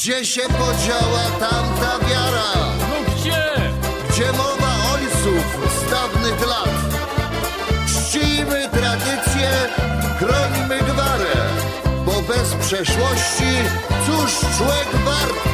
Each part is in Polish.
Gdzie się podziała tamta wiara? No gdzie? Gdzie mowa ojców z dawnych lat? Czcijmy tradycję, chronimy gwarę, bo bez przeszłości cóż człowiek wart?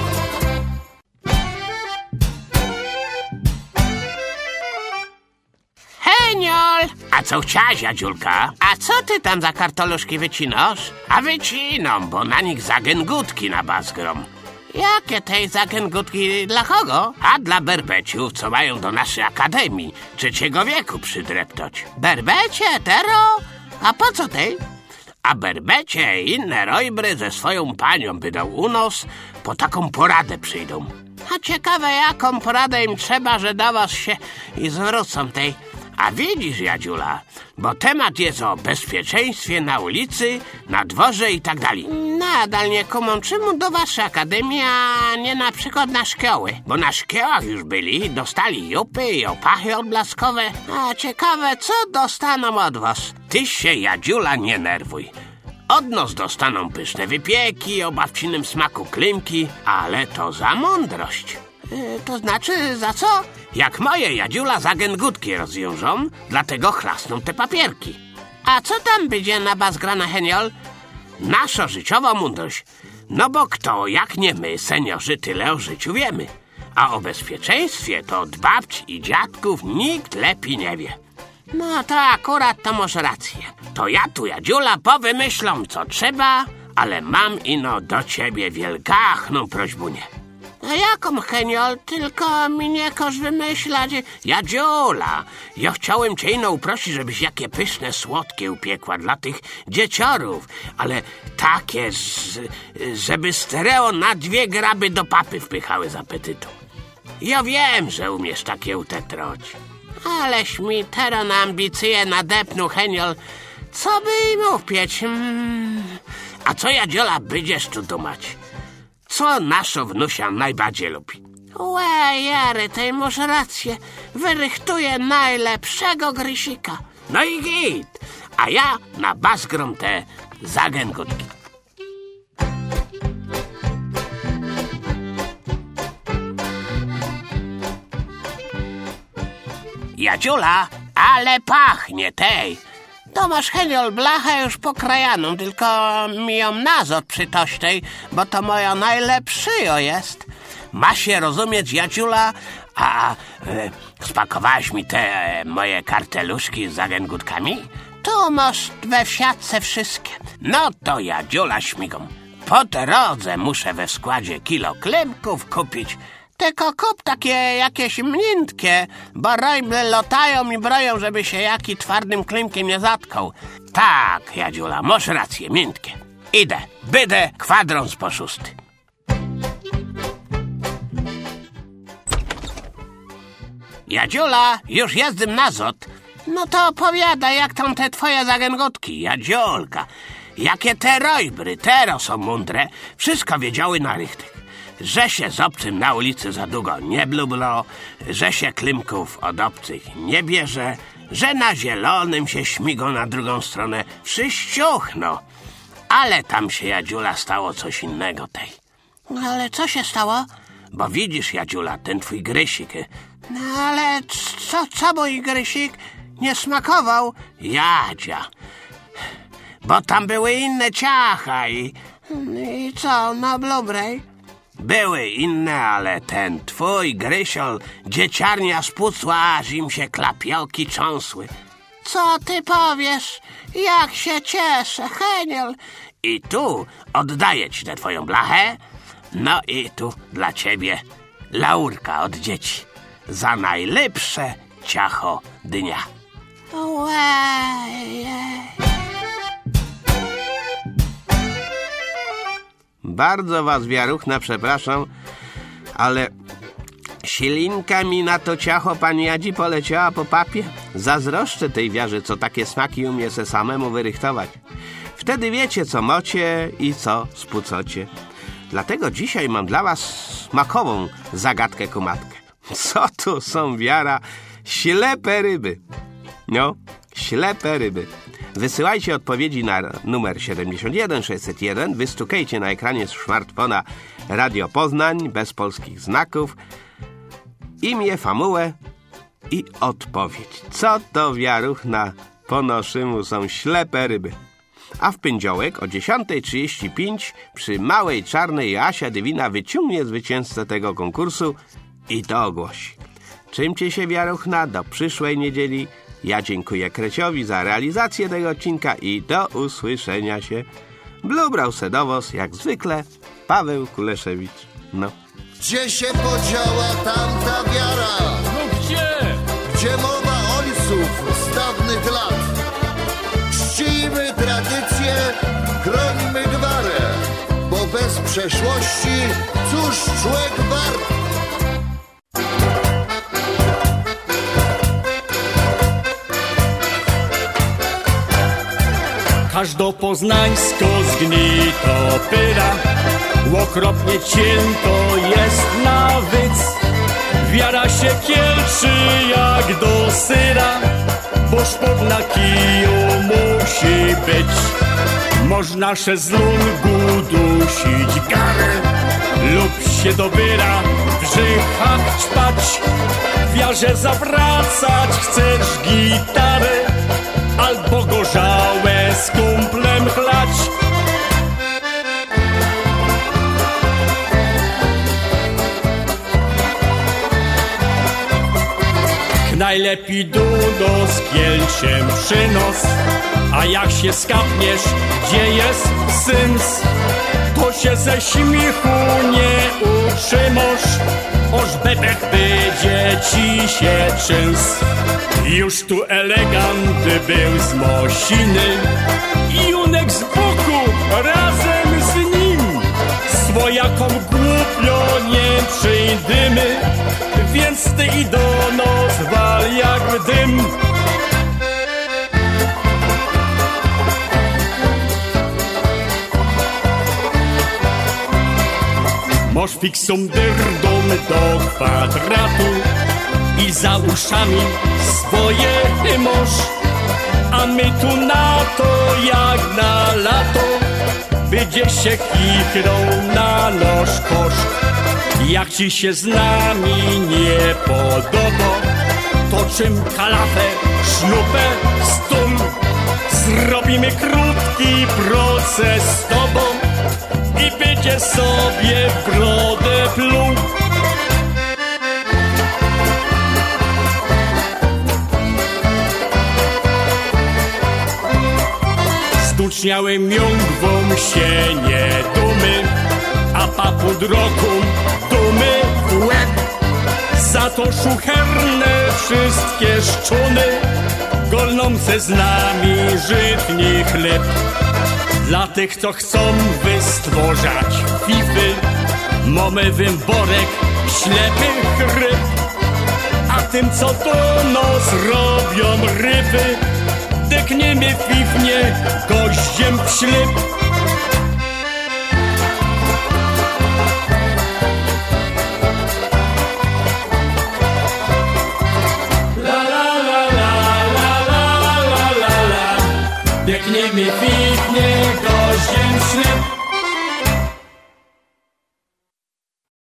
Heniol! A co chciałaś, Jadziulka? A co ty tam za kartoluszki wycinasz? A wyciną, bo na nich zagęgutki na bazgrom. Jakie tej zagęgutki? Dla kogo? A dla berbeciów, co mają do naszej akademii III wieku przydreptać. Berbecie, tero? A po co tej? A berbecie i inne rojbry ze swoją panią będą u nos, po taką poradę przyjdą. A ciekawe, jaką poradę im trzeba, że do was się i zwrócą tej. A widzisz, Jadziula, bo temat jest o bezpieczeństwie na ulicy, na dworze i tak dalej. Nadal nie kumam, czemu do waszej akademii, a nie na przykład na szkoły? Bo na szkołach już byli, dostali jupy i opachy odblaskowe. A ciekawe, co dostaną od was? Ty się, Jadziula, nie nerwuj. Od nas dostaną pyszne wypieki, o babcinym smaku klymki, ale to za mądrość. To znaczy, za co? Jak moje, Jadziula, zagęgutki rozwiążą, dlatego chlasną te papierki. A co tam będzie na bazgrana, Heniol? Nasza życiowa mądrość. No bo kto, jak nie my, seniorzy, tyle o życiu wiemy. A o bezpieczeństwie to od babci i dziadków nikt lepiej nie wie. No to akurat to masz rację. To ja tu, Jadziula, powymyślą, co trzeba, ale mam ino do ciebie wielgachną prośbunię. A jaką, Heniol? Tylko mi nie każ wymyślać. Jadziula, ja chciałem cię ino uprosić, żebyś jakie pyszne słodkie upiekła dla tych dzieciorów, ale takie, żeby stereo na 2 graby do papy wpychały z apetytu. Ja wiem, że umiesz takie utetroć. Aleś mi teraz na ambicje nadepnął, Heniol. Co by im upieć? A co, Jadziula, będziesz tu dumać? Co nasza wnusia najbardziej lubi? Łe, Jary, tej masz rację. Wyrychtuję najlepszego grysika. No i git. A ja na bazgrom te zagęgutki. Jadziula, ale pachnie tej. To masz, Heniol, blachę już pokrajaną, tylko mi ją nazot przytośtej, bo to moja najlepszyjo jest. Ma się rozumieć, Jadziula, a spakowałaś mi te moje karteluszki z zagęgutkami? Tu masz we wsiadce wszystkie. No to, Jadziula, śmigą. Po drodze muszę we składzie kilo klymków kupić. Tylko kup takie jakieś miętkie, bo rojble lotają i broją, żeby się jaki twardym klymkiem nie zatkał. Tak, Jadziula, masz rację, miętkie. Idę, bydę kwadrans po 6. Jadziula, już jezdym nazot. No to opowiadaj, jak tam te twoje zagęgotki, Jadziulka. Jakie te rojbry, tero są mądre, wszystko wiedziały na rychtyk. Że się z obcym na ulicy za długo nie blublo, że się klymków od obcych nie bierze, że na zielonym się śmigą na drugą stronę, wszyściuchno. Ale tam się, Jadziula, stało coś innego tej. Ale co się stało? Bo widzisz, Jadziula, ten twój grysik. No ale co mój grysik? Nie smakował? Jadzia. Bo tam były inne ciacha i co, na blubrej? Były inne, ale ten twój grysiol dzieciarnia spucła, aż im się klapiołki cząsły. Co ty powiesz? Jak się cieszę, Heniol. I tu oddaję ci tę twoją blachę. No i tu dla ciebie laurka od dzieci. Za najlepsze ciacho dnia. Ojej. Bardzo was, wiaruchna, przepraszam, ale silinka mi na to ciacho, pani Jadzi, poleciała po papie. Zazdroszczę tej wiarze, co takie smaki umie se samemu wyrychtować. Wtedy wiecie, co mocie i co spucocie. Dlatego dzisiaj mam dla was smakową zagadkę kumatkę. Co tu są, wiara? Ślepe ryby. No, ślepe ryby. Wysyłajcie odpowiedzi na numer 71 601. Wystukajcie na ekranie smartfona Radio Poznań bez polskich znaków, imię, famułę i odpowiedź. Co to wiaruch na Ponoszymu są ślepe ryby. A w poniedziałek o 10:35 przy Małej Czarnej Asia Dywina wyciągnie zwycięzcę tego konkursu i to ogłosi. Czymcie się wiaruchna do przyszłej niedzieli. Ja dziękuję Kreciowi za realizację tego odcinka i do usłyszenia się. Blubrał Sedowos, jak zwykle, Paweł Kuleszewicz. No. Gdzie się podziała tamta wiara? No gdzie? Gdzie mowa ojców z dawnych lat? Czcijmy tradycję, chrońmy gwarę, bo bez przeszłości cóż człowiek wart? Każdo poznańsko zgnito pyra, okropnie cięto jest na wyc. Wiara się kielczy jak do syra, bo szpot na kiju musi być. Można szezlongu dusić garę lub się do byra w żychach ćpać. W jarze zawracać chcesz gitarę albo gorzałe z kumplem chlać. Najlepiej dudo z kielciem przynos, a jak się skapniesz, gdzie jest syns, to się ze śmiechu nie utrzymasz, oż bebech będzie ci się trzęs. Już tu elegant był z Mosiny i Junek z boku razem z nim. Swojakom głupio nie przyjdymy, więc ty i do nos wal jak dym. Moż fiksum dyrdum do kwadratu i za uszami swoje moż, a my tu na to jak na lato, będzie się chichrą na nóż koszt. Jak ci się z nami nie podoba, to czym kalafę, sznupę, stum, zrobimy krótki proces z tobą i będzie sobie w brodę pluł. Stuczniałym jągwom się nie dumy, a papu drogu dumy w łeb. Za to szucherne wszystkie szczuny golnące z nami żytni chleb. Dla tych, co chcą wystworzać fify, mamy wyborek ślepych ryb, a tym, co do nos robią ryby, dekniemy fifnie goździem w ślip. Dekniemy fifnie goździem w ślip.